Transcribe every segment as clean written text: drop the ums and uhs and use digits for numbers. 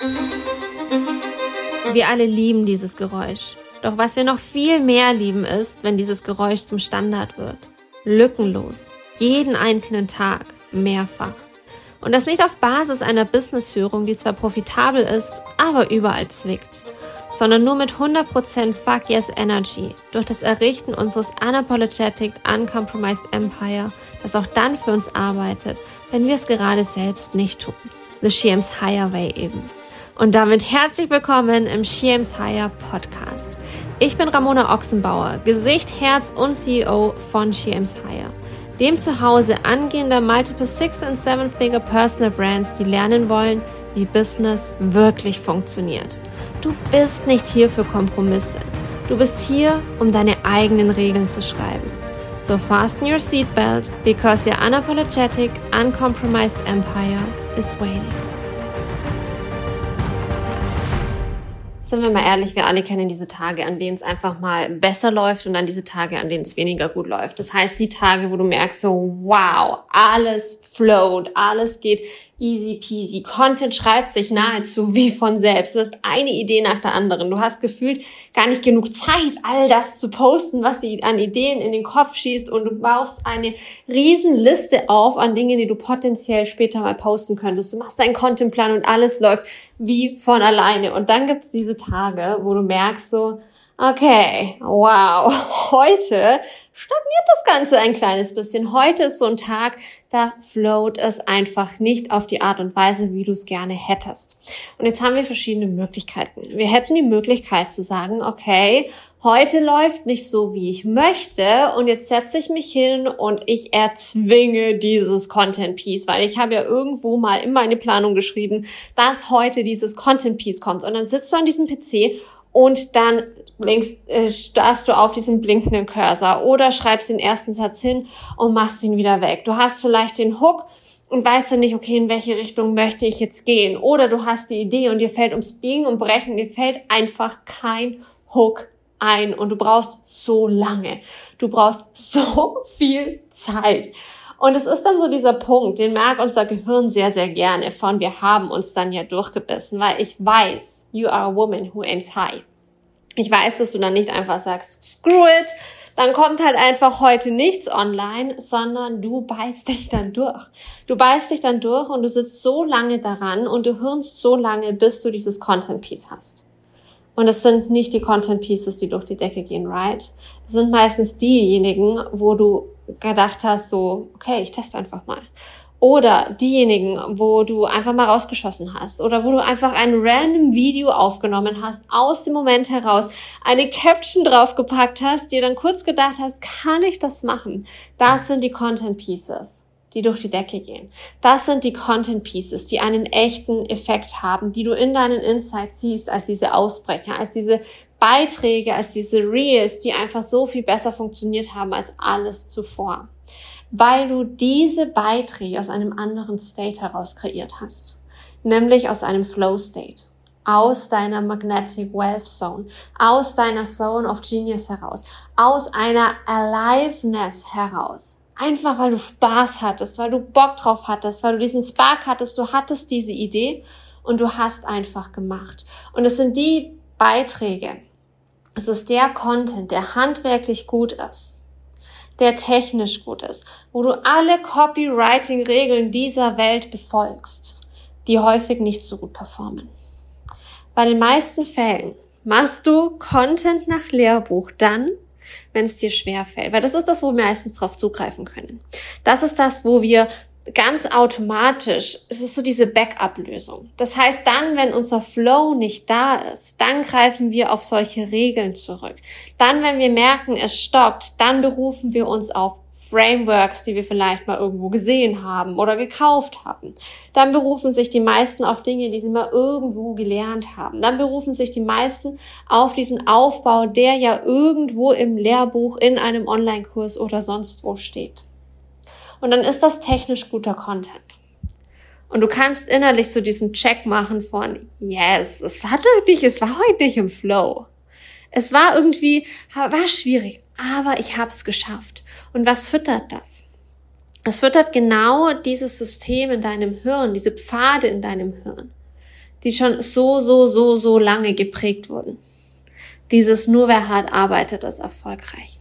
Wir alle lieben dieses Geräusch. Doch was wir noch viel mehr lieben ist, wenn dieses Geräusch zum Standard wird. Lückenlos. Jeden einzelnen Tag. Mehrfach. Und das nicht auf Basis einer Businessführung, die zwar profitabel ist, aber überall zwickt. Sondern nur mit 100% Fuck Yes Energy durch das Errichten unseres Unapologetic, Uncompromised Empire, das auch dann für uns arbeitet, wenn wir es gerade selbst nicht tun. The She Aims Higher Way eben. Und damit herzlich willkommen im She Aims Higher Podcast. Ich bin Ramona Ochsenbauer, Gesicht, Herz und CEO von She Aims Higher, dem Zuhause angehender Multiple 6- und 7-Figure Personal Brands, die lernen wollen, wie Business wirklich funktioniert. Du bist nicht hier für Kompromisse. Du bist hier, um deine eigenen Regeln zu schreiben. So fasten your seatbelt, because your unapologetic, uncompromised empire is waiting. Sind wir mal ehrlich, wir alle kennen diese Tage, an denen es einfach mal besser läuft und dann diese Tage, an denen es weniger gut läuft. Das heißt, die Tage, wo du merkst so, wow, alles float, alles geht easy peasy. Content schreibt sich nahezu wie von selbst. Du hast eine Idee nach der anderen. Du hast gefühlt gar nicht genug Zeit, all das zu posten, was dir an Ideen in den Kopf schießt, und du baust eine riesen Liste auf an Dingen, die du potenziell später mal posten könntest. Du machst deinen Contentplan und alles läuft wie von alleine. Und dann gibt's diese Tage, wo du merkst so, okay, wow, heute stagniert das Ganze ein kleines bisschen. Heute ist so ein Tag, da float es einfach nicht auf die Art und Weise, wie du es gerne hättest. Und jetzt haben wir verschiedene Möglichkeiten. Wir hätten die Möglichkeit zu sagen, okay, heute läuft nicht so, wie ich möchte, und jetzt setze ich mich hin und ich erzwinge dieses Content-Piece, weil ich habe ja irgendwo mal in meine Planung geschrieben, dass heute dieses Content-Piece kommt. Und dann sitzt du an diesem PC und dann starrst du auf diesen blinkenden Cursor oder schreibst den ersten Satz hin und machst ihn wieder weg. Du hast vielleicht den Hook und weißt dann nicht, okay, in welche Richtung möchte ich jetzt gehen. Oder du hast die Idee und dir fällt ums Biegen und Brechen, dir fällt einfach kein Hook ein und du brauchst so lange. Du brauchst so viel Zeit. Und es ist dann so dieser Punkt, den mag unser Gehirn sehr, sehr gerne von, wir haben uns dann ja durchgebissen, weil ich weiß, you are a woman who aims high. Ich weiß, dass du dann nicht einfach sagst, screw it, dann kommt halt einfach heute nichts online, sondern du beißt dich dann durch. Du beißt dich dann durch und du sitzt so lange daran und du hirnst so lange, bis du dieses Content-Piece hast. Und es sind nicht die Content-Pieces, die durch die Decke gehen, right? Es sind meistens diejenigen, wo du gedacht hast, so, okay, ich teste einfach mal. Oder diejenigen, wo du einfach mal rausgeschossen hast. Oder wo du einfach ein random Video aufgenommen hast, aus dem Moment heraus, eine Caption draufgepackt hast, dir dann kurz gedacht hast, kann ich das machen? Das sind die Content Pieces, die durch die Decke gehen. Das sind die Content Pieces, die einen echten Effekt haben, die du in deinen Insights siehst, als diese Ausbrecher, als diese Beiträge, als diese Reels, die einfach so viel besser funktioniert haben als alles zuvor. Weil du diese Beiträge aus einem anderen State heraus kreiert hast. Nämlich aus einem Flow State. Aus deiner Magnetic Wealth Zone. Aus deiner Zone of Genius heraus. Aus einer Aliveness heraus. Einfach weil du Spaß hattest, weil du Bock drauf hattest, weil du diesen Spark hattest, du hattest diese Idee und du hast einfach gemacht. Und es sind die Beiträge, es ist der Content, der handwerklich gut ist, der technisch gut ist, wo du alle Copywriting-Regeln dieser Welt befolgst, die häufig nicht so gut performen. Bei den meisten Fällen machst du Content nach Lehrbuch dann, wenn es dir schwerfällt, weil das ist das, wo wir meistens drauf zugreifen können. Das ist das, wo wir ganz automatisch, es ist so diese Backup-Lösung. Das heißt, dann, wenn unser Flow nicht da ist, dann greifen wir auf solche Regeln zurück. Dann, wenn wir merken, es stockt, dann berufen wir uns auf Frameworks, die wir vielleicht mal irgendwo gesehen haben oder gekauft haben. Dann berufen sich die meisten auf Dinge, die sie mal irgendwo gelernt haben. Dann berufen sich die meisten auf diesen Aufbau, der ja irgendwo im Lehrbuch, in einem Online-Kurs oder sonst wo steht. Und dann ist das technisch guter Content. Und du kannst innerlich so diesen Check machen von, yes, es war heute nicht im Flow. Es war schwierig, aber ich habe es geschafft. Und was füttert das? Es füttert genau dieses System in deinem Hirn, diese Pfade in deinem Hirn, die schon so lange geprägt wurden. Dieses nur wer hart arbeitet, ist erfolgreich.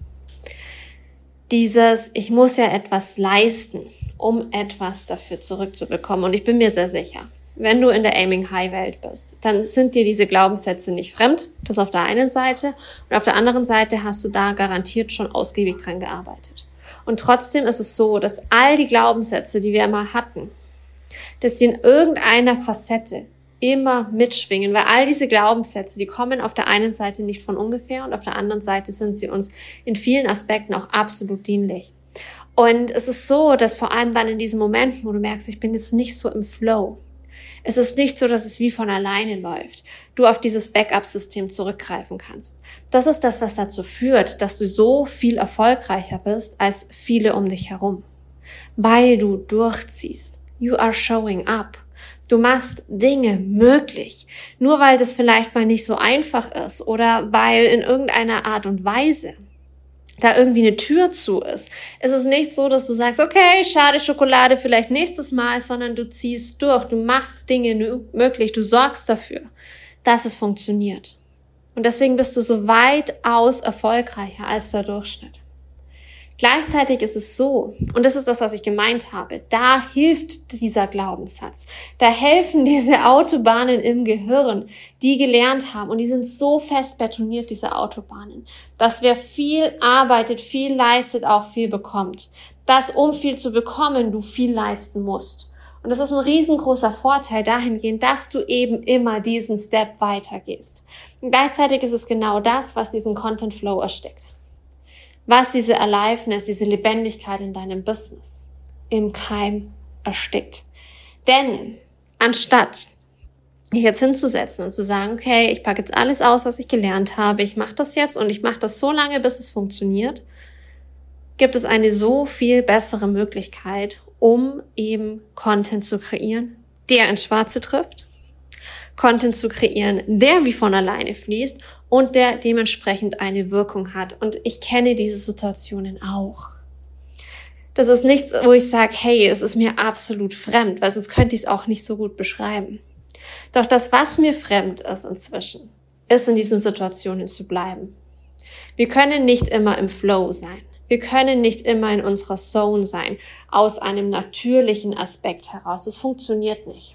Dieses, ich muss ja etwas leisten, um etwas dafür zurückzubekommen. Und ich bin mir sehr sicher, wenn du in der Aiming High Welt bist, dann sind dir diese Glaubenssätze nicht fremd. Das auf der einen Seite. Und auf der anderen Seite hast du da garantiert schon ausgiebig dran gearbeitet. Und trotzdem ist es so, dass all die Glaubenssätze, die wir immer hatten, dass die in irgendeiner Facette immer mitschwingen, weil all diese Glaubenssätze, die kommen auf der einen Seite nicht von ungefähr und auf der anderen Seite sind sie uns in vielen Aspekten auch absolut dienlich. Und es ist so, dass vor allem dann in diesen Momenten, wo du merkst, ich bin jetzt nicht so im Flow, es ist nicht so, dass es wie von alleine läuft, du auf dieses Backup-System zurückgreifen kannst. Das ist das, was dazu führt, dass du so viel erfolgreicher bist als viele um dich herum. Weil du durchziehst. You are showing up. Du machst Dinge möglich. Nur weil das vielleicht mal nicht so einfach ist oder weil in irgendeiner Art und Weise da irgendwie eine Tür zu ist. Es ist nicht so, dass du sagst, okay, schade Schokolade, vielleicht nächstes Mal, sondern du ziehst durch, du machst Dinge möglich, du sorgst dafür, dass es funktioniert. Und deswegen bist du so weitaus erfolgreicher als der Durchschnitt. Gleichzeitig ist es so, und das ist das, was ich gemeint habe, da hilft dieser Glaubenssatz. Da helfen diese Autobahnen im Gehirn, die gelernt haben, und die sind so fest betoniert, diese Autobahnen, dass wer viel arbeitet, viel leistet, auch viel bekommt. Dass, um viel zu bekommen, du viel leisten musst. Und das ist ein riesengroßer Vorteil dahingehend, dass du eben immer diesen Step weitergehst. Und gleichzeitig ist es genau das, was diesen Content Flow erstickt. Was diese Aliveness, diese Lebendigkeit in deinem Business im Keim erstickt. Denn anstatt dich jetzt hinzusetzen und zu sagen, okay, ich packe jetzt alles aus, was ich gelernt habe, ich mache das jetzt und ich mache das so lange, bis es funktioniert, gibt es eine so viel bessere Möglichkeit, um eben Content zu kreieren, der ins Schwarze trifft, Content zu kreieren, der wie von alleine fließt und der dementsprechend eine Wirkung hat. Und ich kenne diese Situationen auch. Das ist nichts, wo ich sage, hey, es ist mir absolut fremd, weil sonst könnte ich es auch nicht so gut beschreiben. Doch das, was mir fremd ist inzwischen, ist in diesen Situationen zu bleiben. Wir können nicht immer im Flow sein. Wir können nicht immer in unserer Zone sein, aus einem natürlichen Aspekt heraus. Das funktioniert nicht.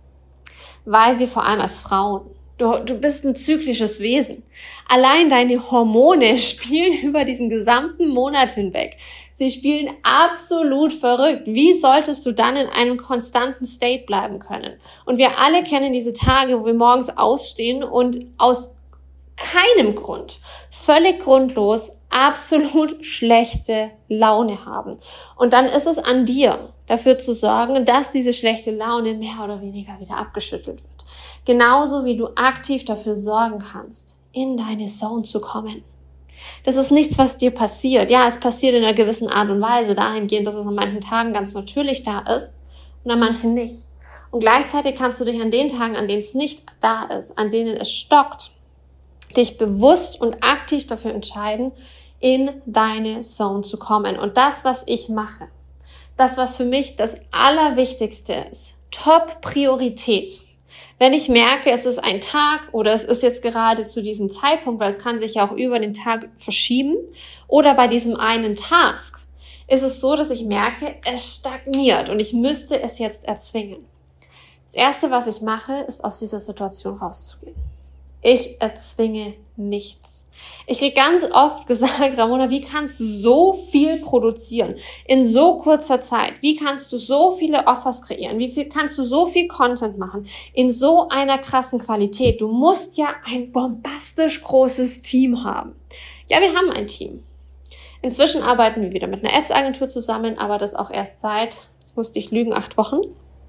Weil wir vor allem als Frauen, du bist ein zyklisches Wesen. Allein deine Hormone spielen über diesen gesamten Monat hinweg. Sie spielen absolut verrückt. Wie solltest du dann in einem konstanten State bleiben können? Und wir alle kennen diese Tage, wo wir morgens ausstehen und aus keinem Grund, völlig grundlos, absolut schlechte Laune haben. Und dann ist es an dir, dafür zu sorgen, dass diese schlechte Laune mehr oder weniger wieder abgeschüttelt wird. Genauso wie du aktiv dafür sorgen kannst, in deine Zone zu kommen. Das ist nichts, was dir passiert. Ja, es passiert in einer gewissen Art und Weise, dahingehend, dass es an manchen Tagen ganz natürlich da ist und an manchen nicht. Und gleichzeitig kannst du dich an den Tagen, an denen es nicht da ist, an denen es stockt, dich bewusst und aktiv dafür entscheiden, in deine Zone zu kommen. Und das, was ich mache, das, was für mich das Allerwichtigste ist, Top-Priorität. Wenn ich merke, es ist ein Tag oder es ist jetzt gerade zu diesem Zeitpunkt, weil es kann sich ja auch über den Tag verschieben, oder bei diesem einen Task, ist es so, dass ich merke, es stagniert und ich müsste es jetzt erzwingen. Das Erste, was ich mache, ist, aus dieser Situation rauszugehen. Ich erzwinge nichts. Ich kriege ganz oft gesagt, Ramona, wie kannst du so viel produzieren in so kurzer Zeit? Wie kannst du so viele Offers kreieren? Kannst du so viel Content machen in so einer krassen Qualität? Du musst ja ein bombastisch großes Team haben. Ja, wir haben ein Team. Inzwischen arbeiten wir wieder mit einer Ads-Agentur zusammen, aber das auch erst seit, jetzt musste ich lügen, 8 Wochen.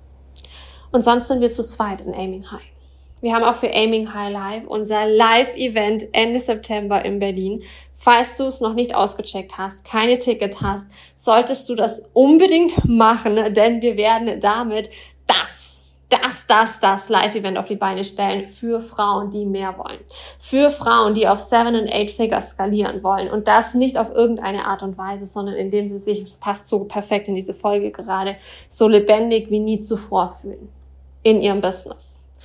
Und sonst sind wir zu zweit in Aiming High. Wir haben auch für Aiming High Live unser Live-Event Ende September in Berlin. Falls du es noch nicht ausgecheckt hast, keine Ticket hast, solltest du das unbedingt machen, denn wir werden damit das Live-Event auf die Beine stellen für Frauen, die mehr wollen. Für Frauen, die auf 7- und 8-Figure skalieren wollen. Und das nicht auf irgendeine Art und Weise, sondern indem sie sich, das passt so perfekt in diese Folge gerade, so lebendig wie nie zuvor fühlen in ihrem Business.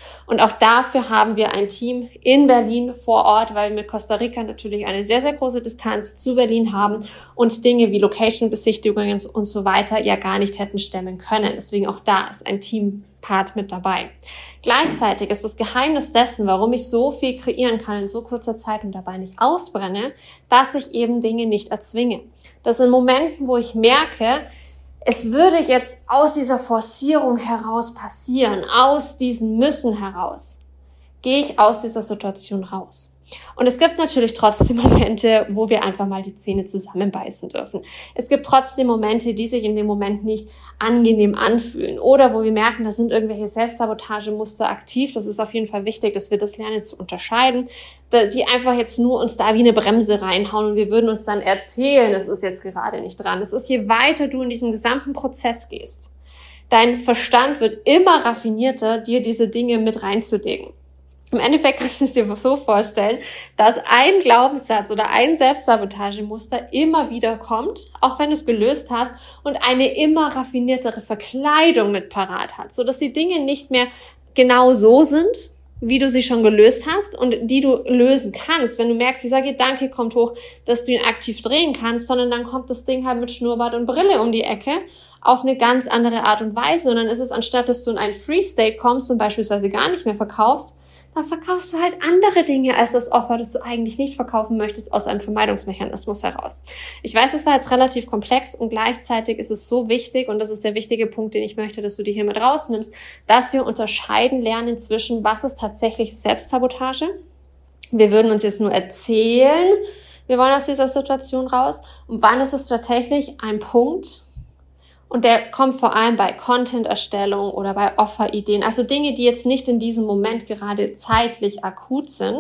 Und auch dafür haben wir ein Team in Berlin vor Ort, weil wir mit Costa Rica natürlich eine sehr, sehr große Distanz zu Berlin haben und Dinge wie Location-Besichtigungen und so weiter ja gar nicht hätten stemmen können. Deswegen auch da ist ein Teampart mit dabei. Gleichzeitig ist das Geheimnis dessen, warum ich so viel kreieren kann in so kurzer Zeit und dabei nicht ausbrenne, dass ich eben Dinge nicht erzwinge. Das sind Momenten, wo ich merke, es würde jetzt aus dieser Forcierung heraus passieren, aus diesem Müssen heraus, gehe ich aus dieser Situation raus. Und es gibt natürlich trotzdem Momente, wo wir einfach mal die Zähne zusammenbeißen dürfen. Es gibt trotzdem Momente, die sich in dem Moment nicht angenehm anfühlen oder wo wir merken, da sind irgendwelche Selbstsabotagemuster aktiv. Das ist auf jeden Fall wichtig, dass wir das lernen zu unterscheiden, die einfach jetzt nur uns da wie eine Bremse reinhauen und wir würden uns dann erzählen, es ist jetzt gerade nicht dran. Es ist, je weiter du in diesem gesamten Prozess gehst, dein Verstand wird immer raffinierter, dir diese Dinge mit reinzulegen. Im Endeffekt kannst du es dir so vorstellen, dass ein Glaubenssatz oder ein Selbstsabotagemuster immer wieder kommt, auch wenn du es gelöst hast, und eine immer raffiniertere Verkleidung mit parat hat, sodass die Dinge nicht mehr genau so sind, wie du sie schon gelöst hast und die du lösen kannst. Wenn du merkst, dieser Gedanke kommt hoch, dass du ihn aktiv drehen kannst, sondern dann kommt das Ding halt mit Schnurrbart und Brille um die Ecke auf eine ganz andere Art und Weise. Und dann ist es, anstatt dass du in einen Free-State kommst und beispielsweise gar nicht mehr verkaufst, dann verkaufst du halt andere Dinge als das Offer, das du eigentlich nicht verkaufen möchtest, aus einem Vermeidungsmechanismus heraus. Ich weiß, das war jetzt relativ komplex und gleichzeitig ist es so wichtig, und das ist der wichtige Punkt, den ich möchte, dass du dir hier mit rausnimmst, dass wir unterscheiden lernen zwischen, was ist tatsächlich Selbstsabotage. Wir würden uns jetzt nur erzählen, wir wollen aus dieser Situation raus, und wann ist es tatsächlich ein Punkt, und der kommt vor allem bei Content-Erstellung oder bei Offer-Ideen, also Dinge, die jetzt nicht in diesem Moment gerade zeitlich akut sind.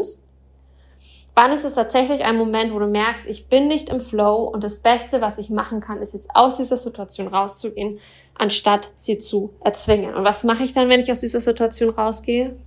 Wann ist es tatsächlich ein Moment, wo du merkst, ich bin nicht im Flow und das Beste, was ich machen kann, ist jetzt aus dieser Situation rauszugehen, anstatt sie zu erzwingen. Und was mache ich dann, wenn ich aus dieser Situation rausgehe?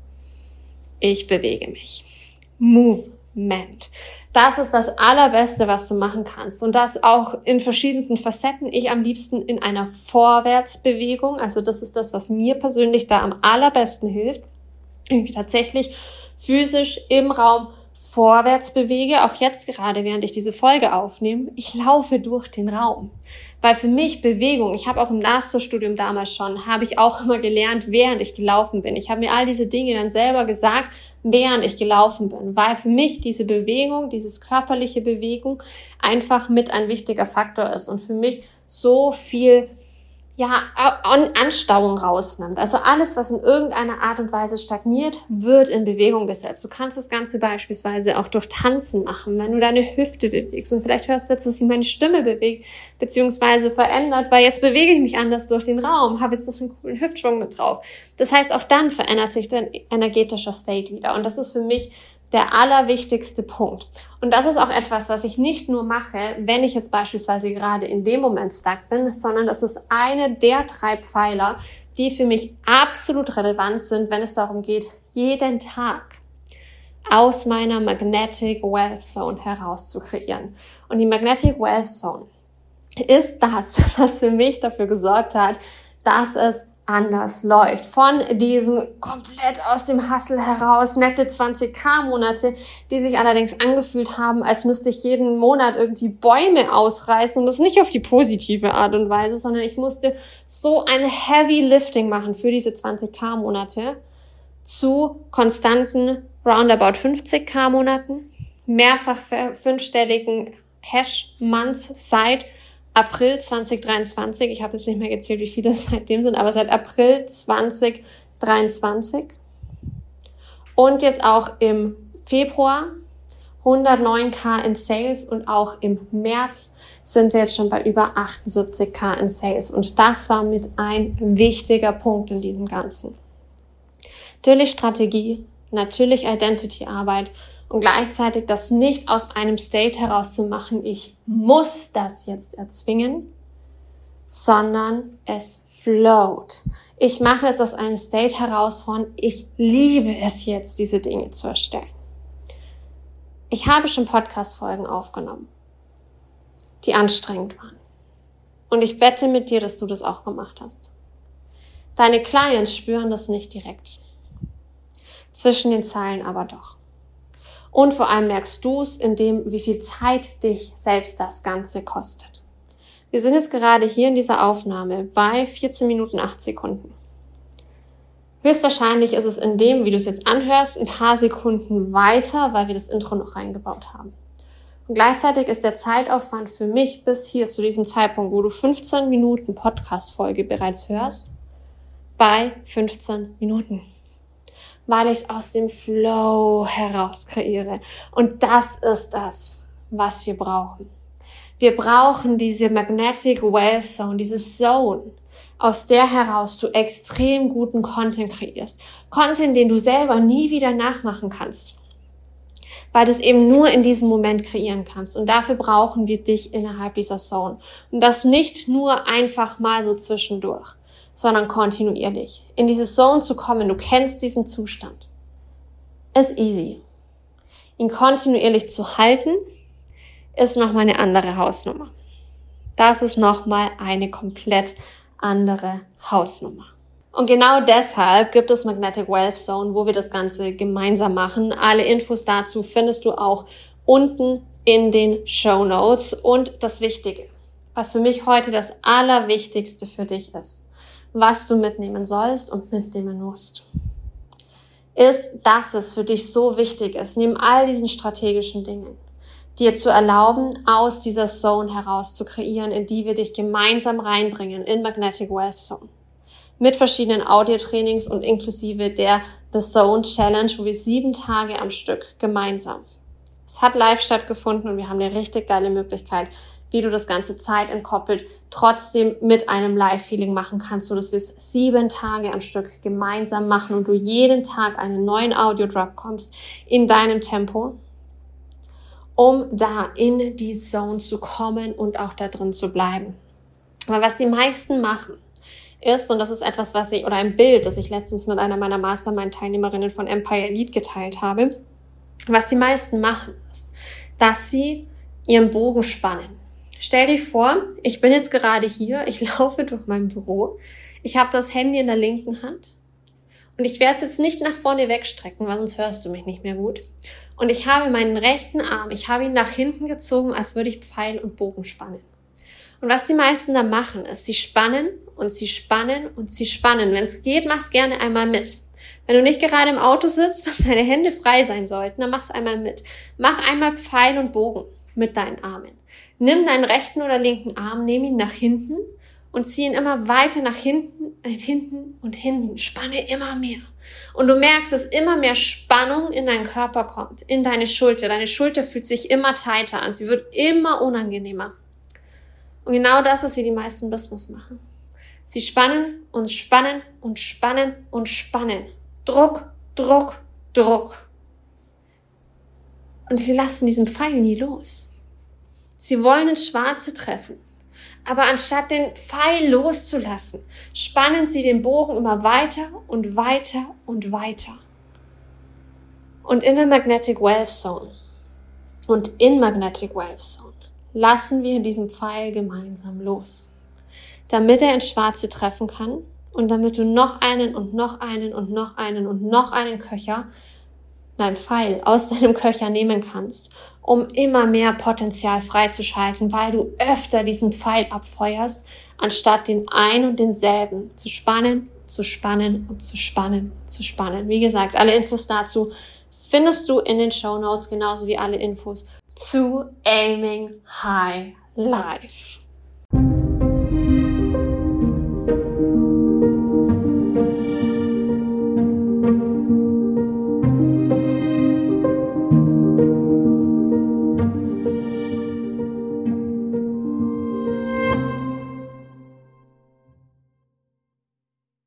Ich bewege mich. Movement. Das ist das Allerbeste, was du machen kannst. Und das auch in verschiedensten Facetten. Ich am liebsten in einer Vorwärtsbewegung. Also das ist das, was mir persönlich da am allerbesten hilft. Ich mich tatsächlich physisch im Raum vorwärts bewege. Auch jetzt gerade, während ich diese Folge aufnehme. Ich laufe durch den Raum. Weil für mich Bewegung, ich habe auch im Masterstudium damals schon, habe ich auch immer gelernt, während ich gelaufen bin. Ich habe mir all diese Dinge dann selber gesagt, während ich gelaufen bin, weil für mich diese Bewegung, dieses körperliche Bewegung einfach mit ein wichtiger Faktor ist und für mich so viel Anstauung rausnimmt. Also alles, was in irgendeiner Art und Weise stagniert, wird in Bewegung gesetzt. Du kannst das Ganze beispielsweise auch durch Tanzen machen, wenn du deine Hüfte bewegst. Und vielleicht hörst du jetzt, dass sich meine Stimme bewegt, beziehungsweise verändert, weil jetzt bewege ich mich anders durch den Raum, habe jetzt noch einen coolen Hüftschwung mit drauf. Das heißt, auch dann verändert sich dein energetischer State wieder. Und das ist für mich der allerwichtigste Punkt. Und das ist auch etwas, was ich nicht nur mache, wenn ich jetzt beispielsweise gerade in dem Moment stuck bin, sondern das ist eine der Treibpfeiler, die für mich absolut relevant sind, wenn es darum geht, jeden Tag aus meiner Magnetic Wealth Zone heraus zu kreieren. Und die Magnetic Wealth Zone ist das, was für mich dafür gesorgt hat, dass es anders läuft. Von diesem komplett aus dem Hustle heraus, nette 20.000-Monate, die sich allerdings angefühlt haben, als müsste ich jeden Monat irgendwie Bäume ausreißen und das nicht auf die positive Art und Weise, sondern ich musste so ein Heavy Lifting machen für diese 20.000-Monate zu konstanten roundabout 50.000-Monaten, mehrfach fünfstelligen Cash-Month seit April 2023, ich habe jetzt nicht mehr gezählt, wie viele es seitdem sind, aber seit April 2023 und jetzt auch im Februar 109.000 in Sales und auch im März sind wir jetzt schon bei über 78.000 in Sales und das war mit ein wichtiger Punkt in diesem Ganzen. Natürlich Strategie, natürlich Identity-Arbeit und gleichzeitig das nicht aus einem State heraus zu machen, ich muss das jetzt erzwingen, sondern es float. Ich mache es aus einem State heraus von, ich liebe es jetzt, diese Dinge zu erstellen. Ich habe schon Podcast-Folgen aufgenommen, die anstrengend waren. Und ich wette mit dir, dass du das auch gemacht hast. Deine Clients spüren das nicht direkt. zwischen den Zeilen aber doch. Und vor allem merkst du es in dem, wie viel Zeit dich selbst das Ganze kostet. Wir sind jetzt gerade hier in dieser Aufnahme bei 14 Minuten 8 Sekunden. Höchstwahrscheinlich ist es in dem, wie du es jetzt anhörst, ein paar Sekunden weiter, weil wir das Intro noch reingebaut haben. Und gleichzeitig ist der Zeitaufwand für mich bis hier zu diesem Zeitpunkt, wo du 15 Minuten Podcast-Folge bereits hörst, bei 15 Minuten. Weil ich es aus dem Flow heraus kreiere. Und das ist das, was wir brauchen. Wir brauchen diese Magnetic Wave Zone, diese Zone, aus der heraus du extrem guten Content kreierst. Content, den du selber nie wieder nachmachen kannst. Weil du es eben nur in diesem Moment kreieren kannst. Und dafür brauchen wir dich innerhalb dieser Zone. Und das nicht nur einfach mal so zwischendurch, sondern kontinuierlich. In diese Zone zu kommen, du kennst diesen Zustand, ist easy. Ihn kontinuierlich zu halten, ist nochmal eine andere Hausnummer. Das ist nochmal eine komplett andere Hausnummer. Und genau deshalb gibt es Magnetic Wave Zone, wo wir das Ganze gemeinsam machen. Alle Infos dazu findest du auch unten in den Shownotes. Und das Wichtige, was für mich heute das Allerwichtigste für dich ist, was du mitnehmen sollst und mitnehmen musst, ist, dass es für dich so wichtig ist, neben all diesen strategischen Dingen, dir zu erlauben, aus dieser Zone heraus zu kreieren, in die wir dich gemeinsam reinbringen, in Magnetic Wave Zone. Mit verschiedenen Audiotrainings und inklusive der The Zone Challenge, wo wir 7 Tage am Stück gemeinsam. Es hat live stattgefunden und wir haben eine richtig geile Möglichkeit, wie du das Ganze zeitentkoppelt trotzdem mit einem Live-Feeling machen kannst, so dass wir es 7 Tage am Stück gemeinsam machen und du jeden Tag einen neuen Audio-Drop kommst in deinem Tempo, um da in die Zone zu kommen und auch da drin zu bleiben. Aber was die meisten machen, ist, und das ist etwas, oder ein Bild, das ich letztens mit einer meiner Mastermind-Teilnehmerinnen von Empire Elite geteilt habe, was die meisten machen, ist, dass sie ihren Bogen spannen. Stell dir vor, ich bin jetzt gerade hier, ich laufe durch mein Büro, ich habe das Handy in der linken Hand und ich werde es jetzt nicht nach vorne wegstrecken, weil sonst hörst du mich nicht mehr gut. Und ich habe meinen rechten Arm, ich habe ihn nach hinten gezogen, als würde ich Pfeil und Bogen spannen. Und was die meisten da machen, ist, sie spannen und sie spannen und sie spannen. Wenn es geht, mach's gerne einmal mit. Wenn du nicht gerade im Auto sitzt und deine Hände frei sein sollten, dann mach's einmal mit. Mach einmal Pfeil und Bogen mit deinen Armen. Nimm deinen rechten oder linken Arm, nimm ihn nach hinten und zieh ihn immer weiter nach hinten und hinten. Spanne immer mehr. Und du merkst, dass immer mehr Spannung in deinen Körper kommt, in deine Schulter. Deine Schulter fühlt sich immer tighter an. Sie wird immer unangenehmer. Und genau das ist, wie die meisten Business machen. Sie spannen und spannen und spannen und spannen. Druck, Druck, Druck. Und sie lassen diesen Pfeil nie los. Sie wollen ins Schwarze treffen. Aber anstatt den Pfeil loszulassen, spannen sie den Bogen immer weiter und weiter und weiter. Und in der Magnetic Wave Zone und in Magnetic Wave Zone lassen wir diesen Pfeil gemeinsam los, damit er ins Schwarze treffen kann und damit du noch einen und noch einen und noch einen und noch einen Pfeil aus deinem Köcher nehmen kannst, um immer mehr Potenzial freizuschalten, weil du öfter diesen Pfeil abfeuerst, anstatt den einen und denselben zu spannen, zu spannen und zu spannen, zu spannen. Wie gesagt, alle Infos dazu findest du in den Shownotes, genauso wie alle Infos zu Aiming High Life.